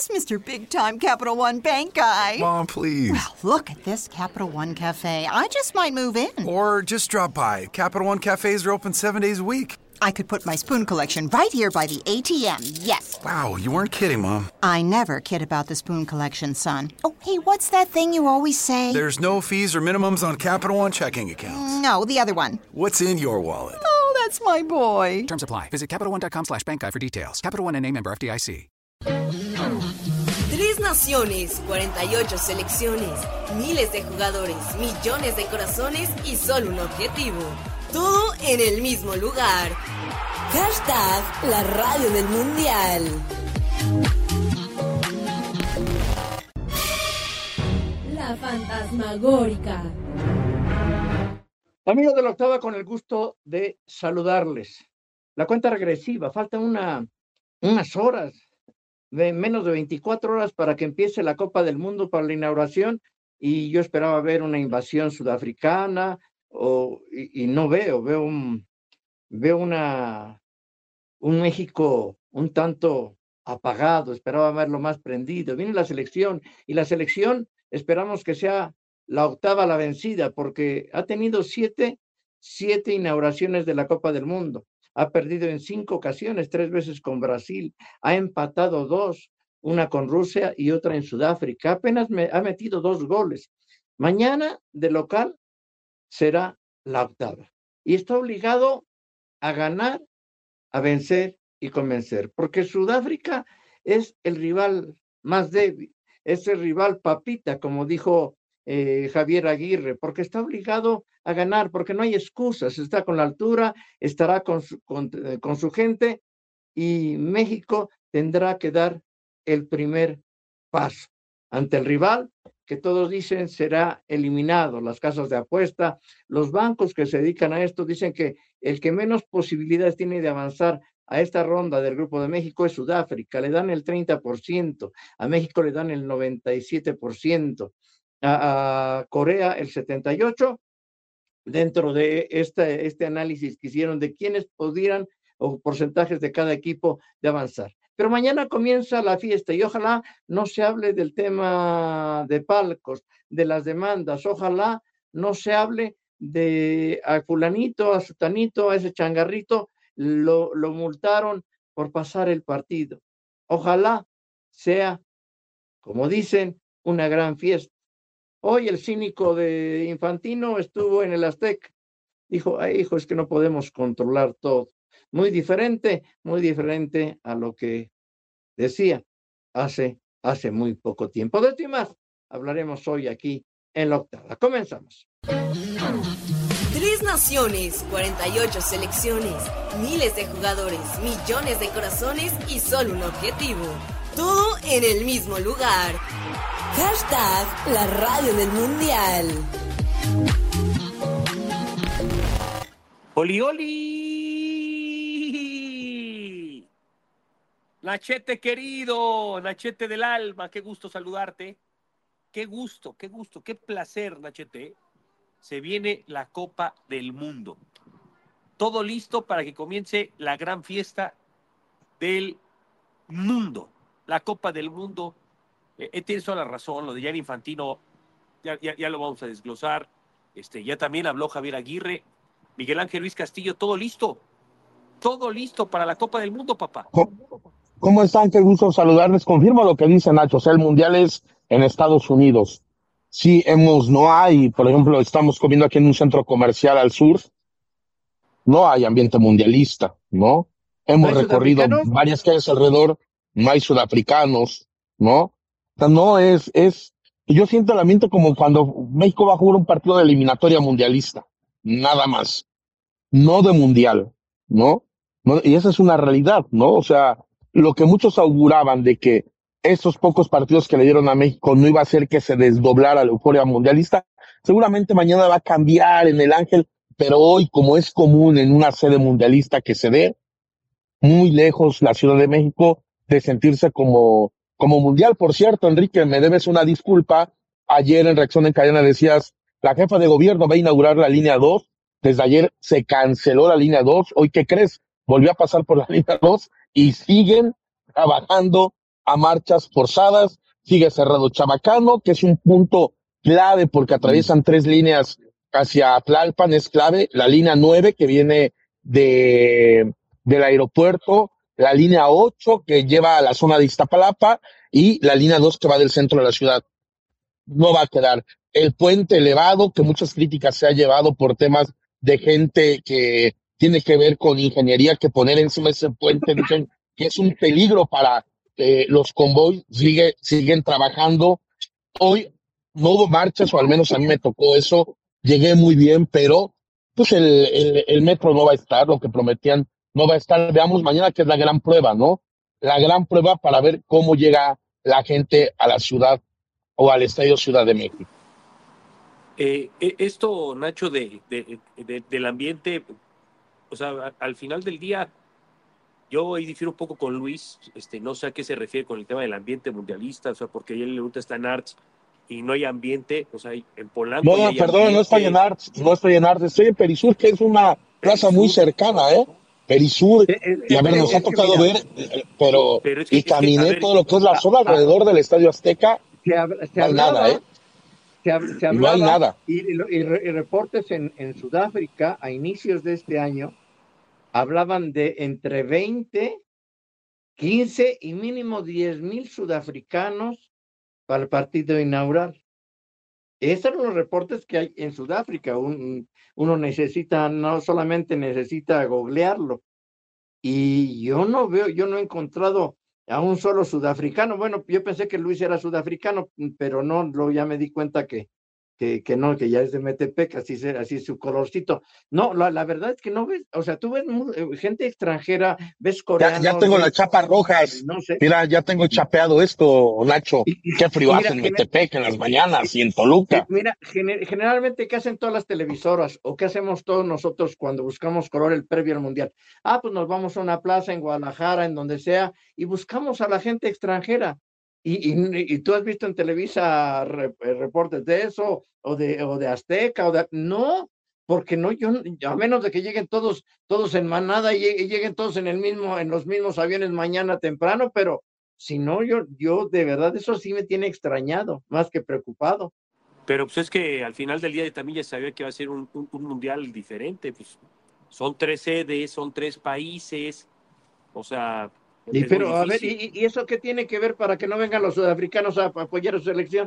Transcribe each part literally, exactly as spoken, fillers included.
is Mister Big Time Capital One Bank guy. Mom, please. Well, look at this Capital One Cafe. I just might move in. Or just drop by. Capital One cafes are open seven days a week. I could put my spoon collection right here by the A T M, yes. Wow, you weren't kidding, Mom. I never kid about the spoon collection, son. Oh, hey, what's that thing you always say? There's no fees or minimums on Capital One checking accounts. No, the other one. What's in your wallet? Oh, that's my boy. Terms apply. Visit CapitalOne.com slash bank guide for details. Capital One N A member F D I C. Tres naciones, cuarenta y ocho selecciones, miles de jugadores, millones de corazones y solo un objetivo. Todo en el mismo lugar. Hashtag la radio del mundial. La fantasmagórica. Amigos de la octava, con el gusto de saludarles. La cuenta regresiva, faltan una, unas horas, de menos de veinticuatro horas para que empiece la Copa del Mundo para la inauguración, y yo esperaba ver una invasión sudafricana, o, y, y no veo, veo un, veo una, un México un tanto apagado, esperaba verlo más prendido. Viene la selección, y la selección esperamos que sea la octava la vencida, porque ha tenido siete, siete inauguraciones de la Copa del Mundo. Ha perdido en cinco ocasiones, tres veces con Brasil, ha empatado dos, una con Rusia y otra en Sudáfrica. Apenas me, ha metido dos goles. Mañana, de local, será la octava. Y está obligado a ganar, a vencer y convencer, porque Sudáfrica es el rival más débil, es el rival papita, como dijo eh, Javier Aguirre, porque está obligado a ganar, porque no hay excusas, está con la altura, estará con su, con, con su gente, y México tendrá que dar el primer paso ante el rival, que todos dicen será eliminado. Las casas de apuesta, los bancos que se dedican a esto, dicen que el que menos posibilidades tiene de avanzar a esta ronda del Grupo de México es Sudáfrica, le dan el treinta por ciento, a México le dan el noventa y siete por ciento, a, a Corea el setenta y ocho por ciento, dentro de este, este análisis que hicieron de quiénes pudieran o porcentajes de cada equipo de avanzar. Pero mañana comienza la fiesta, y ojalá no se hable del tema de palcos, de las demandas, ojalá no se hable de a fulanito, a sutanito, a ese changarrito, lo, lo multaron por pasar el partido. Ojalá sea, como dicen, una gran fiesta. Hoy el cínico de Infantino estuvo en el Azteca. Dijo, ay, hijo, es que no podemos controlar todo. Muy diferente, muy diferente a lo que decía hace, hace muy poco tiempo. De esto y más hablaremos hoy aquí en la octava. Comenzamos. Tres naciones, cuarenta y ocho selecciones, miles de jugadores, millones de corazones y solo un objetivo. Todo en el mismo lugar. Hashtag la radio del mundial. ¡Oli, oli! Nachete querido, Nachete del alma, qué gusto saludarte. Qué gusto, qué gusto, qué placer, Nachete. Se viene la Copa del Mundo. Todo listo para que comience la gran fiesta del mundo. La Copa del Mundo. Eh, tienes toda la razón, lo de Gianni Infantino, ya, ya, ya lo vamos a desglosar. Este, ya también habló Javier Aguirre, Miguel Ángel Luis Castillo, todo listo. Todo listo para la Copa del Mundo, papá. ¿Cómo están? Qué gusto saludarles. Confirmo lo que dice Nacho, o sea, el Mundial es en Estados Unidos. Sí, hemos, no hay, por ejemplo, estamos comiendo aquí en un centro comercial al sur, no hay ambiente mundialista, ¿no? Hemos ¿No hay recorrido varias calles alrededor, no hay sudafricanos, ¿no? O sea, no es, es, yo siento el ambiente como cuando México va a jugar un partido de eliminatoria mundialista, nada más, no de mundial, ¿no? ¿No? Y esa es una realidad, ¿no? O sea, lo que muchos auguraban de que estos pocos partidos que le dieron a México no iba a hacer que se desdoblara la euforia mundialista, seguramente mañana va a cambiar en el Ángel, pero hoy, como es común en una sede mundialista que se dé, muy lejos la Ciudad de México de sentirse como, como mundial. Por cierto, Enrique, me debes una disculpa. Ayer en Reacción en Cadena decías, la jefa de gobierno va a inaugurar la línea dos. Desde ayer se canceló la línea dos. Hoy, ¿qué crees? Volvió a pasar por la línea dos y siguen trabajando a marchas forzadas, sigue cerrado Chabacano, que es un punto clave porque atraviesan tres líneas hacia Tlalpan, es clave, la línea nueve que viene de, del aeropuerto, la línea ocho que lleva a la zona de Iztapalapa y la línea dos que va del centro de la ciudad. No va a quedar. El puente elevado, que muchas críticas se ha llevado por temas de gente que tiene que ver con ingeniería, que poner encima de ese puente, dicen que es un peligro para eh, los convoys, sigue, siguen trabajando. Hoy no hubo marchas, o al menos a mí me tocó eso, llegué muy bien, pero pues el, el, el metro no va a estar, lo que prometían no va a estar. Veamos mañana que es la gran prueba, ¿no? La gran prueba para ver cómo llega la gente a la ciudad o al Estadio Ciudad de México. Eh, eh, esto, Nacho, de, de, de, del ambiente, o sea, al final del día, yo ahí difiero un poco con Luis, este, no sé a qué se refiere con el tema del ambiente mundialista, o sea, porque él le gusta está en Arts y no hay ambiente, o sea, en Polanco No, ya hay perdón, ambiente. no estoy en Arts, no estoy en Arts, estoy en Perisur, que es una plaza Perisur. muy cercana, ¿eh? Perisur, Eh, eh, y a ver, eh, nos es ha que tocado mira, ver, eh, pero, Pero es que, y es que, a caminé ver, todo lo que es la a- zona a- alrededor del Estadio Azteca, se, hab- se no hay nada, hablaba, ¿eh? se, hab- se No hay hablaba, nada. y, y lo- y re- y reportes en, en Sudáfrica a inicios de este año hablaban de entre veinte, quince y mínimo diez mil sudafricanos para el partido inaugural. Esos son los reportes que hay en Sudáfrica. Un- uno necesita, no solamente necesita googlearlo. Y yo no veo, yo no he encontrado a un solo sudafricano. Bueno, yo pensé que Luis era sudafricano, pero no, luego ya me di cuenta que, que, que no, que ya es de Metepec, así es, así es su colorcito. No, la, la verdad es que no ves, o sea, tú ves mu- eh, gente extranjera, ves Ya, coreanos, ya tengo las ves, chapas rojas. no sé. Mira, ya tengo chapeado esto, Nacho. Y, y- Qué frío y hace mira, en gener- Metepec en las mañanas y en eh, Toluca. mira, gener- generalmente, ¿qué hacen todas las televisoras? ¿O qué hacemos todos nosotros cuando buscamos color el previo al mundial? Ah, pues nos vamos a una plaza en Guadalajara, en donde sea, y buscamos a la gente extranjera. Y, y, y tú has visto en Televisa re- eh, reportes de eso, o de, o de Azteca, o de... No, porque no, yo, a menos de que lleguen todos, todos en manada y, lleg- y lleguen todos en el mismo, en los mismos aviones mañana temprano, pero si no, yo, yo de verdad eso sí me tiene extrañado, más que preocupado. Pero pues es que al final del día también ya sabía que va a ser un, un, un mundial diferente, pues son tres sedes, son tres países, o sea, Y es pero, muy a ver, difícil. ¿y, y eso qué tiene que ver para que no vengan los sudafricanos a, a apoyar a su selección?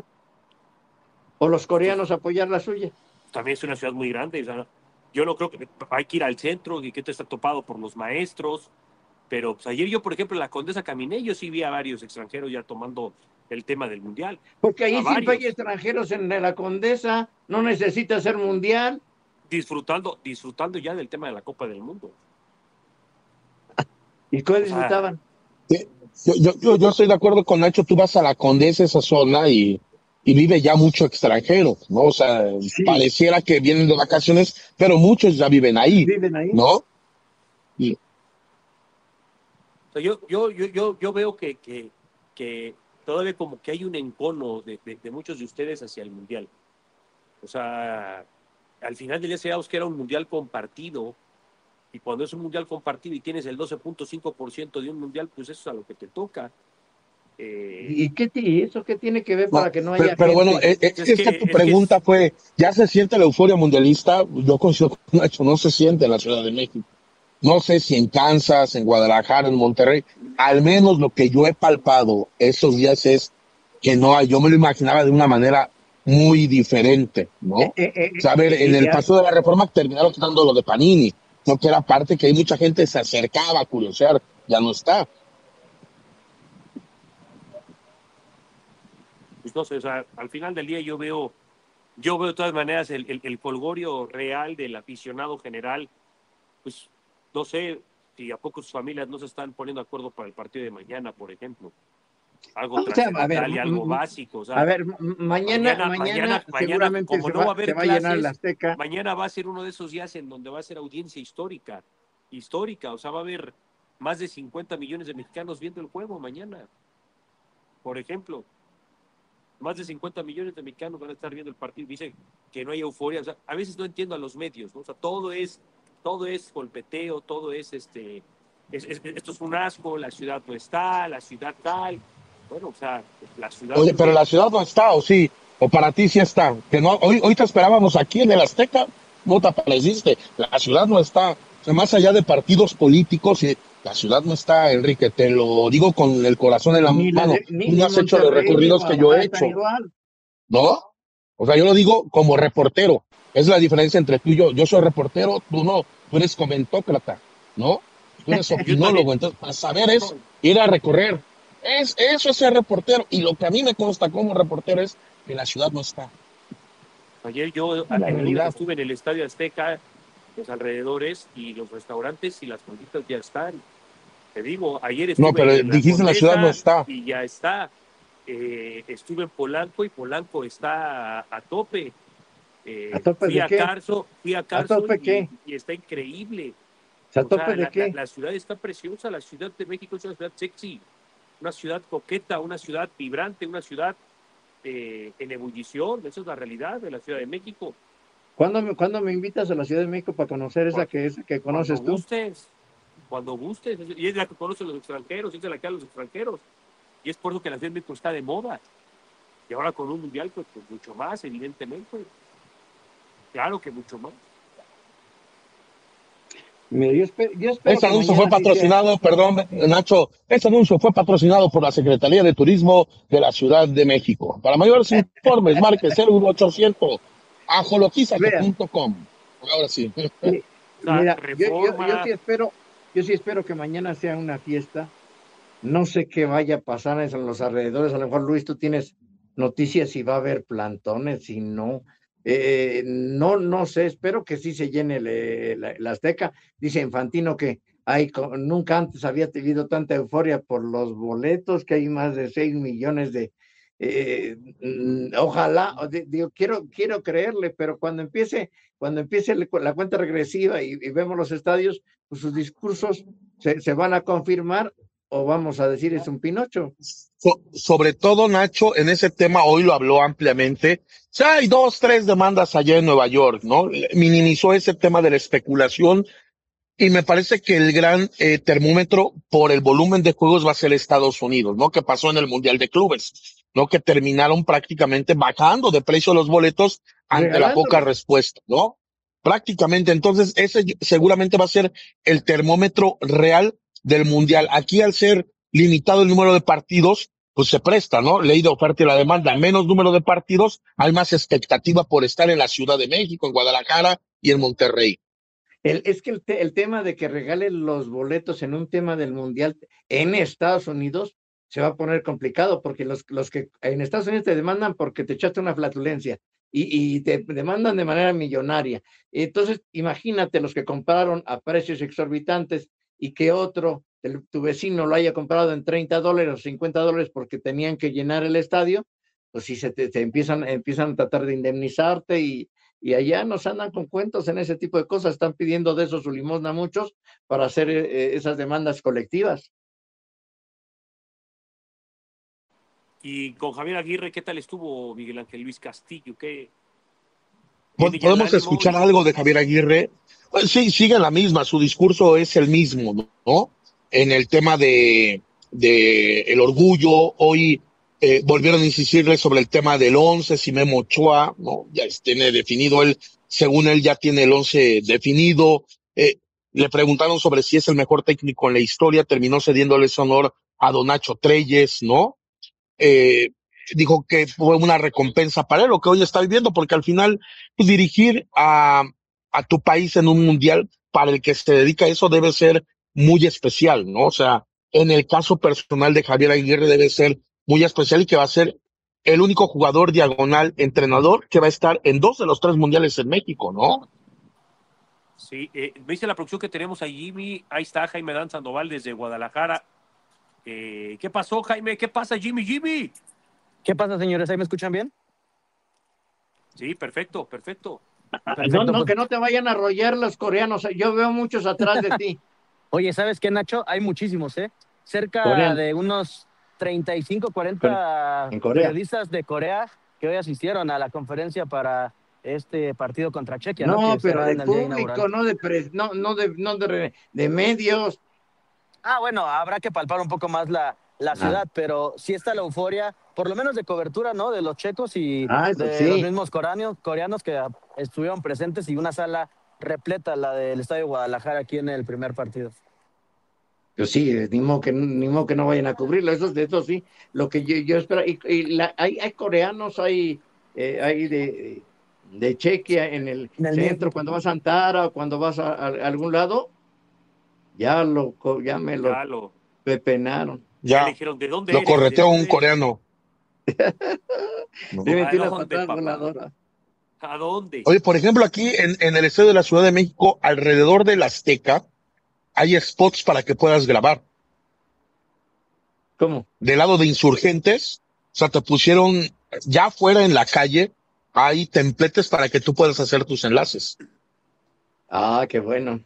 O los coreanos a apoyar la suya. También es una ciudad muy grande, o sea, yo no creo que hay que ir al centro y que esto está topado por los maestros, pero pues, ayer yo, por ejemplo, en la Condesa caminé, yo sí vi a varios extranjeros ya tomando el tema del mundial. Porque A ahí siempre hay varios. extranjeros en la Condesa, no necesita ser mundial. Disfrutando, disfrutando ya del tema de la Copa del Mundo. ¿Y qué O sea, disfrutaban? Sí, Yo, yo, yo, yo estoy de acuerdo con Nacho, tú vas a la Condesa, esa zona, y, y vive ya mucho extranjero, ¿no? O sea, Sí, pareciera que vienen de vacaciones, pero muchos ya viven ahí, viven ahí. ¿no? Y o sea, yo, yo, yo, yo, yo veo que, que, que todavía como que hay un encono de, de, de muchos de ustedes hacia el mundial. O sea, al final del día sabíamos que era un mundial compartido, y cuando es un mundial compartido y tienes el doce punto cinco por ciento de un mundial, pues eso es a lo que te toca. Eh, ¿Y qué, ti- eso qué tiene que ver no, para que no pero, haya pero bueno, gente? es, es- es es que, que tu es que pregunta es, fue, ¿ya se siente la euforia mundialista? Yo coincido con Nacho, no se siente en la Ciudad de México. No sé si en Kansas, en Guadalajara, en Monterrey, al menos lo que yo he palpado estos días es que no hay, yo me lo imaginaba de una manera muy diferente, Eh, ¿no? eh, eh, O sea, a ver, eh, en eh, el ya- paso de la reforma terminaron quitando lo de Panini, no que era parte que hay mucha gente se acercaba a curiosear, ya no está. pues no sé, o sea, al final del día yo veo, yo veo de todas maneras el, el, el folgorio real del aficionado general, pues no sé si a poco sus familias no se están poniendo de acuerdo para el partido de mañana, por ejemplo. Algo o sea, a ver, trascendental y algo m- m- básico, o a sea, ver, m- mañana, mañana, mañana, mañana mañana, seguramente como se no va a va, haber se va a llenar el clases, Azteca. mañana va a ser uno de esos días en donde va a ser audiencia histórica, histórica, o sea, va a haber más de cincuenta millones de mexicanos viendo el juego mañana, por ejemplo. Más de cincuenta millones de mexicanos van a estar viendo el partido. Dicen que no hay euforia. O sea, a veces no entiendo a los medios, ¿no? O sea, todo es, todo es golpeteo, todo es este, es, es- esto es un asco, la ciudad no está, la ciudad tal. Bueno, o sea, la ciudad Oye, muy pero bien. la ciudad no está, ¿o sí? O para ti sí está. Que no, hoy, hoy te esperábamos aquí en el Azteca, no te apareciste. La ciudad no está. O sea, más allá de partidos políticos, y la ciudad no está, Enrique. Te lo digo con el corazón en la Ni la mano. de, ni, Tú no ni has hecho los Monterrey ni recorridos que yo he Guadalajara están hecho, igual. ¿no? O sea, yo lo digo como reportero. Es la diferencia entre tú y yo. Yo soy reportero, tú no. Tú eres comentócrata, ¿no? Tú eres Yo también. opinólogo. Entonces, para saber es No, ir a recorrer. Es, eso es ser reportero. Y lo que a mí me consta como reportero es que la ciudad no está. ayer yo, Es la el lunes realidad. estuve en el Estadio Azteca, los alrededores y los restaurantes y las fonditas ya están. Te digo, ayer No, pero estuve en la dijiste la ciudad no Condesa está. y ya está. Eh, estuve en Polanco y Polanco está a, a tope. ¿A Eh, tope fui de a qué? Carso, fui a ¿A Carso tope y, qué? y está increíble. ¿A O sea, tope de la, la, qué? la ciudad está preciosa, la Ciudad de México es una ciudad sexy, una ciudad coqueta, una ciudad vibrante, una ciudad eh, en ebullición. Esa es la realidad de la Ciudad de México. ¿Cuándo me, cuándo me invitas a la Ciudad de México para conocer esa Cu- que, esa que Cuando conoces tú? gustes, cuando gustes. Y es la que conoce a los extranjeros, y es de la que a los extranjeros. Y es por eso que la Ciudad de México está de moda. Y ahora con un mundial, pues, pues mucho más, evidentemente. Claro que mucho más. Mira, yo espero, yo espero Este que anuncio fue mañana sí sea. patrocinado, perdón, Nacho, este anuncio fue patrocinado por la Secretaría de Turismo de la Ciudad de México. Para mayores informes, marque cero uno ochocientos ajoloquizato Vea, punto com. Ahora sí. mi- O sea, mira, yo, yo, yo sí reforma. espero, yo sí espero que mañana sea una fiesta. No sé qué vaya a pasar en los alrededores. A lo mejor, Luis, tú tienes noticias si va a haber plantones, si no. Eh, no, no sé, espero que sí se llene el- la, la Azteca. Dice Infantino que hay, co- nunca antes había tenido tanta euforia por los boletos, que hay más de seis millones de... eh, mm, ojalá, o di- digo, quiero, quiero creerle, pero cuando empiece, cuando empiece el- la cuenta regresiva y, y vemos los estadios, pues sus discursos se, se van a confirmar o vamos a decir es un Pinocho. So- sobre todo, Nacho, en ese tema hoy lo habló ampliamente. O sea, hay dos, tres demandas allá en Nueva York, ¿no? Minimizó ese tema de la especulación. Y me parece que el gran eh, termómetro por el volumen de juegos va a ser Estados Unidos, ¿no? Que pasó en el Mundial de Clubes, ¿no? Que terminaron prácticamente bajando de precio los boletos ante la poca Regalándolos. respuesta, ¿no? Prácticamente. Entonces, ese seguramente va a ser el termómetro real del Mundial. Aquí, al ser limitado el número de partidos, pues se presta, ¿no? Ley de oferta y la demanda. Menos número de partidos, hay más expectativa por estar en la Ciudad de México, en Guadalajara y en Monterrey. El, es que el, te, el tema de que regalen los boletos en un tema del Mundial en Estados Unidos se va a poner complicado porque los, los que en Estados Unidos te demandan porque te echaste una flatulencia y, y te demandan de manera millonaria. Entonces, imagínate los que compraron a precios exorbitantes y que otro, el, tu vecino lo haya comprado en treinta dólares o cincuenta dólares porque tenían que llenar el estadio, pues si se te, te empiezan, empiezan a tratar de indemnizarte y, y allá nos andan con cuentos en ese tipo de cosas, están pidiendo de eso su limosna a muchos para hacer eh, esas demandas colectivas. Y con Javier Aguirre, ¿qué tal estuvo Miguel Ángel Luis Castillo? ¿Qué Po- tiene ya el ¿Podemos ánimo? escuchar Y algo de Javier Aguirre? Pues sí, sigue la misma, su discurso es el mismo, ¿no? En el tema de, de el orgullo, hoy eh, volvieron a insistirle sobre el tema del once, si Memo Ochoa, ¿no? Ya es- tiene definido él, según él ya tiene el once definido. Eh, le preguntaron sobre si es el mejor técnico en la historia, terminó cediéndole ese honor a Don Nacho Treyes, ¿no? eh, Dijo que fue una recompensa para él lo que hoy está viviendo, porque al final pues, dirigir a, a tu país en un mundial para el que se dedica a eso debe ser muy especial, ¿no? O sea, en el caso personal de Javier Aguirre debe ser muy especial y que va a ser el único jugador diagonal entrenador que va a estar en dos de los tres mundiales en México, ¿no? sí, eh, ¿viste la producción que tenemos a Jimmy? Ahí está Jaime Dan Sandoval desde Guadalajara. Eh, ¿Qué pasó, Jaime? ¿Qué pasa, Jimmy? Jimmy. ¿Qué pasa, señores? ¿Ahí me escuchan bien? Sí, perfecto, perfecto. No, Perfecto, no, pues. que no te vayan a arrollar los coreanos. Yo veo muchos atrás de ti. Oye, ¿sabes qué, Nacho? Hay muchísimos, ¿eh? Cerca Coreano. de unos treinta y cinco, cuarenta En Corea. periodistas de Corea que hoy asistieron a la conferencia para este partido contra Chequia, ¿no? No, Que pero será de en el día público, inaugural. no de, pres, no, no de, no de, de medios. Ah, bueno, habrá que palpar un poco más la, la Ah, ciudad, pero sí está la euforia, por lo menos de cobertura, ¿no? De los checos y ah, eso de los sí. mismos coreanos, coreanos que ah, estuvieron presentes y una sala repleta, la del Estadio Guadalajara aquí en el primer partido. Pues sí, eh, ni modo que, ni modo que no vayan a cubrirlo, eso, de eso sí, lo que yo, yo espero, y, y la- hay, hay coreanos, hay, eh, hay de, de Chequia en el En el mismo. centro, cuando vas a Antara o cuando vas a, a- a algún lado, ya, lo, co- ya me lo Ya lo, pepenaron. ya le Ya, dijeron, ¿de dónde lo eres? ¿De correteó un dónde eres? coreano. Le ¿No? ¿A metí una dónde, patada papá? voladora. ¿A dónde? Oye, por ejemplo, aquí en, en el estadio de la Ciudad de México, alrededor del Azteca, hay spots para que puedas grabar. ¿Cómo? Del lado de Insurgentes, o sea, te pusieron ya fuera en la calle, hay templetes para que tú puedas hacer tus enlaces. Ah, qué bueno.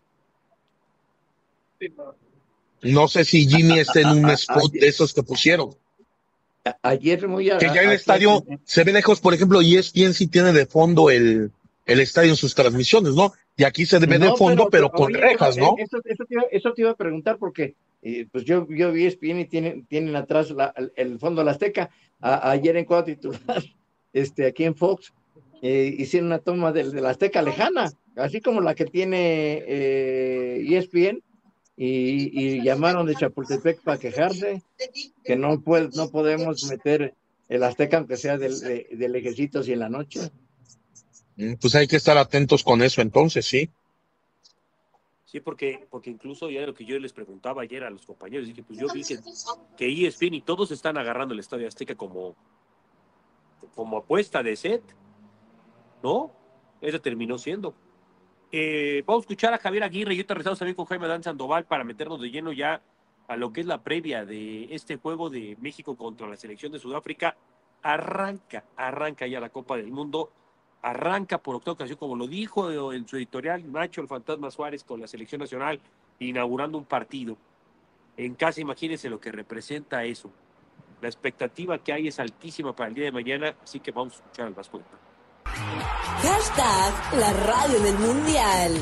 No sé si Jimmy está en A- un a- spot de ayer, esos que pusieron. a- ayer muy a- Que ya el aquí en, estadio en- se ve lejos, por ejemplo, E S P N sí tiene de fondo el, el estadio en sus transmisiones, ¿no? Y aquí se ve de No, fondo, pero, pero, pero con oye, pero rejas, eh, ¿no? eso, eso, te iba, eso te iba a preguntar porque eh, pues yo, yo vi E S P N y tienen, tienen atrás la- el, el fondo de la Azteca. A- ayer en cuadro titular, este, aquí en Fox, eh, hicieron una toma del- de, la Azteca lejana, así como la que tiene eh, E S P N, y, y llamaron de Chapultepec para quejarse, que no, puede, no podemos meter el Azteca aunque sea del, de, de lejecitos y en la noche. Mm, Pues hay que estar atentos con eso entonces, sí. Sí, porque, porque incluso ya lo que yo les preguntaba ayer a los compañeros, dije, pues yo vi que, que E S P N y todos están agarrando el Estadio Azteca como, como apuesta de set, ¿no? Eso terminó siendo. Eh, vamos a escuchar a Javier Aguirre y ahorita regresamos también con Jaime Adán Sandoval para meternos de lleno ya a lo que es la previa de este juego de México contra la selección de Sudáfrica. Arranca, arranca ya la Copa del Mundo, arranca por octava ocasión, como lo dijo en su editorial Nacho el Fantasma Suárez con la selección nacional, inaugurando un partido. En casa, imagínense lo que representa eso. La expectativa que hay es altísima para el día de mañana, así que vamos a escuchar al Vasco. Hashtag la radio del mundial.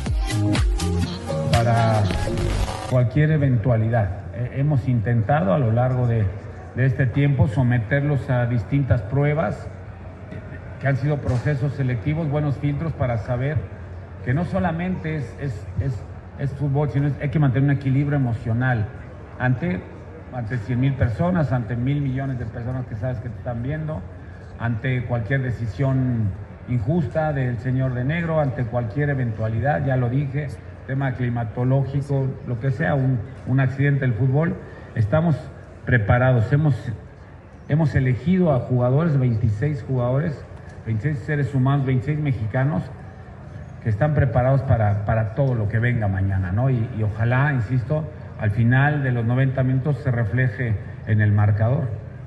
Para cualquier eventualidad. Eh, hemos intentado a lo largo de, de este tiempo someterlos a distintas pruebas eh, que han sido procesos selectivos, buenos filtros para saber que no solamente es, es, es, es fútbol, sino es, hay que mantener un equilibrio emocional ante, ante cien mil personas, ante mil millones de personas que sabes que te están viendo, ante cualquier decisión injusta del señor de negro, ante cualquier eventualidad, ya lo dije, tema climatológico, lo que sea, un, un accidente del fútbol, estamos preparados, hemos, hemos elegido a jugadores, veintiséis jugadores, veintiséis seres humanos, veintiséis mexicanos, que están preparados para, para todo lo que venga mañana, ¿no? Y, y ojalá, insisto, al final de los noventa minutos se refleje en el marcador.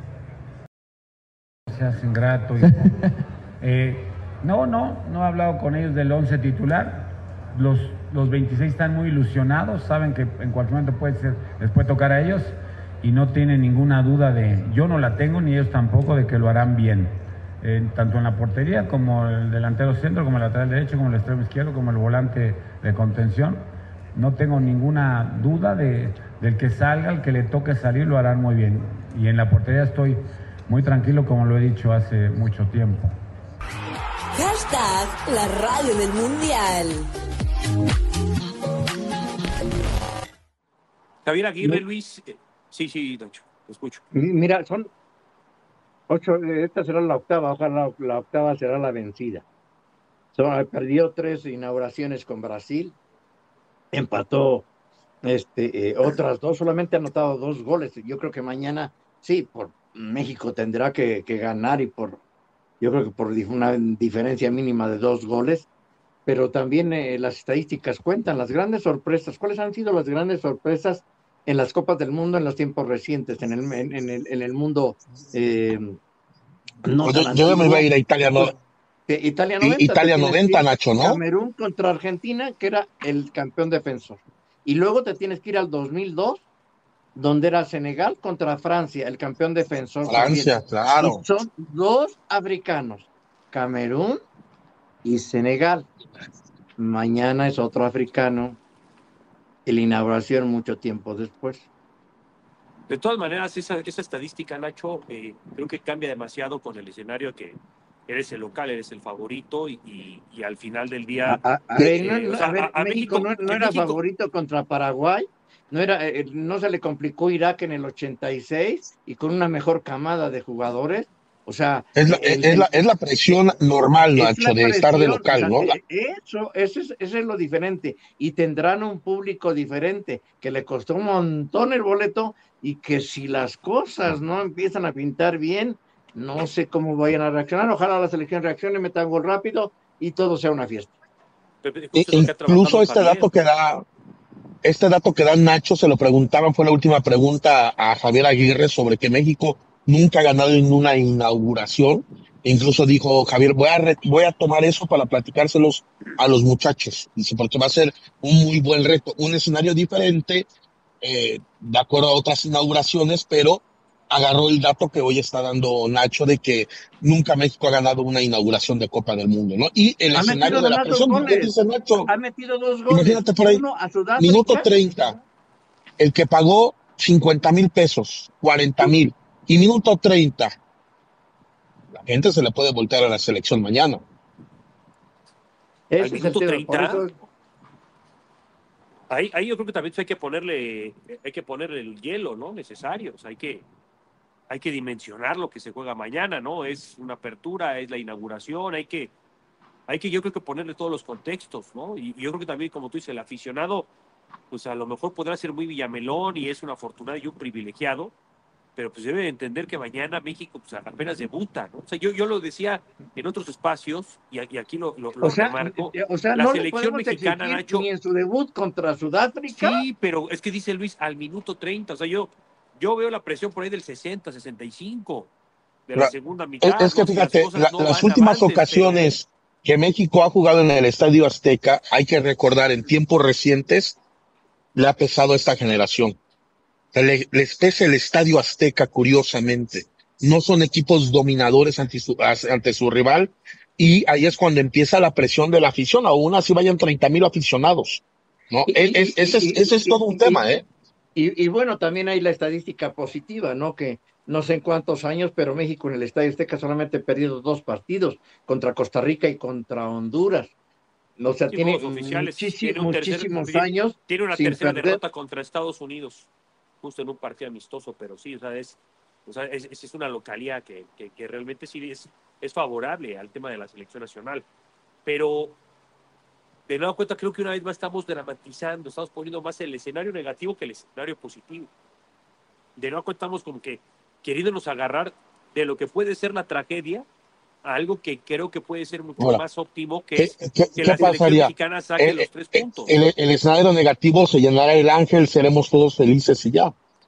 Seas ingrato. Y, eh, no, no, no he hablado con ellos del once titular. Los, los veintiséis están muy ilusionados, saben que en cualquier momento puede ser, les puede tocar a ellos y no tienen ninguna duda de, yo no la tengo ni ellos tampoco, de que lo harán bien. Eh, tanto en la portería como el delantero centro, como el lateral derecho, como el extremo izquierdo, como el volante de contención. No tengo ninguna duda de, del que salga, el que le toque salir, lo harán muy bien. Y en la portería estoy muy tranquilo, como lo he dicho hace mucho tiempo. Hashtag la radio del mundial. Javier Aguirre, Luis. eh, Sí, sí, Nacho, te escucho. Mira, son ocho, esta será la octava, ojalá la, la octava será la vencida. Son, perdió tres inauguraciones con Brasil, empató este, eh, otras dos, solamente ha anotado dos goles. Yo creo que mañana, sí, por México tendrá que, que ganar y por, yo creo que por una diferencia mínima de dos goles, pero también eh, las estadísticas cuentan, las grandes sorpresas. ¿Cuáles han sido las grandes sorpresas en las Copas del Mundo en los tiempos recientes, en el, en, en el, en el mundo eh, no Pues tan yo, yo ya me iba a antiguo? ir a Italia, no, Pues, eh, Italia I- noventa, Italia te tienes que noventa, ir Nacho, ¿no? Camerún contra Argentina, que era el campeón defensor. Y luego te tienes que ir al dos mil dos, donde era Senegal contra Francia, el campeón defensor también. Francia, claro. Y son dos africanos, Camerún y Senegal. Mañana es otro africano, y la inauguración mucho tiempo después. De todas maneras, esa, esa estadística, Nacho, eh, creo que cambia demasiado con el escenario que eres el local, eres el favorito y, y, y al final del día... A, a, a ver, no, eh, no, o sea, a ver, a- a México, México- no, no que era México- favorito contra Paraguay, no era, eh, no se le complicó Irak en el ochenta y seis y con una mejor camada de jugadores, o sea, Es la, el- es la, el- es la presión normal, es Nacho, la de estar de presión, local, o sea, ¿no? La- eh, eso, eso es, eso es lo diferente, y tendrán un público diferente, que le costó un montón el boleto, y que si las cosas no empiezan a pintar bien, no sé cómo vayan a reaccionar, ojalá la selección reaccione, meta gol rápido, y todo sea una fiesta. Pepe, E- justo es lo que ha trabajado incluso este Javier. dato que da, este dato que da Nacho, se lo preguntaban, fue la última pregunta a Javier Aguirre sobre que México nunca ha ganado en una inauguración. E incluso dijo Javier, voy a, re- voy a tomar eso para platicárselos a los muchachos. Dice, porque va a ser un muy buen reto, un escenario diferente, eh, de acuerdo a otras inauguraciones, pero agarró el dato que hoy está dando Nacho de que nunca México ha ganado una inauguración de Copa del Mundo, ¿no? Y el Ha escenario metido de la nomás dos presión, bien goles, dice Nacho, ha metido dos goles, imagínate por ahí, uno a Sudáfrica. minuto treinta, el que pagó cincuenta mil pesos, cuarenta mil, y minuto treinta, la gente se le puede voltear a la selección mañana. Ese Al es el minuto tema, treinta, por eso- Ahí, ahí yo creo que también hay que ponerle, hay que ponerle el hielo, ¿no? Necesario. O sea, hay que, hay que dimensionar lo que se juega mañana, ¿no? Es una apertura, es la inauguración, hay que, hay que yo creo que ponerle todos los contextos, ¿no? Y, y yo creo que también, como tú dices, el aficionado, pues a lo mejor podrá ser muy villamelón y es un afortunado y un privilegiado, pero pues debe entender que mañana México pues, apenas debuta, ¿no? O sea, yo, yo lo decía en otros espacios y, y aquí lo, lo, lo O sea, remarco. eh, o sea, la no le selección podemos mexicana, exigir Nacho, ni en su debut contra Sudáfrica. sí, pero es que dice Luis al minuto treinta, o sea, yo, yo veo la presión por ahí del sesenta, sesenta y cinco de la La- segunda Es, mitad. es que ¿no? Si las fíjate, cosas la- no las van últimas avantes, ocasiones que México ha jugado en el Estadio Azteca, hay que recordar en tiempos recientes, le ha pesado a esta generación. O sea, le- les pesa el Estadio Azteca, curiosamente. No son equipos dominadores ante su, as- ante su rival, y ahí es cuando empieza la presión de la afición, aún así vayan treinta mil aficionados, ¿no? Y- Es- y- es- ese, es, y- ese es y- todo un y- tema, ¿eh? Y, y bueno, también hay la estadística positiva, ¿no? Que no sé en cuántos años, pero México en el Estadio Azteca solamente ha perdido dos partidos, contra Costa Rica y contra Honduras. O sea, Sí, tiene juegos oficiales, muchísi- tiene un tercer- muchísimos tiene- años tiene una sin tercera perder. derrota contra Estados Unidos, justo en un partido amistoso, pero sí, o sea, es, o sea, es, es- es una localidad que, que, que realmente sí es, es favorable al tema de la selección nacional. Pero, de nueva cuenta, creo que una vez más estamos dramatizando, estamos poniendo más el escenario negativo que el escenario positivo. De nueva cuenta estamos como que queriéndonos agarrar de lo que puede ser la tragedia a algo que creo que puede ser mucho Ahora, más óptimo, que ¿Qué, es qué- que qué la selección pasaría? mexicana saque El, los tres el- puntos. el- el escenario negativo se llenará el ángel, seremos todos felices y ya,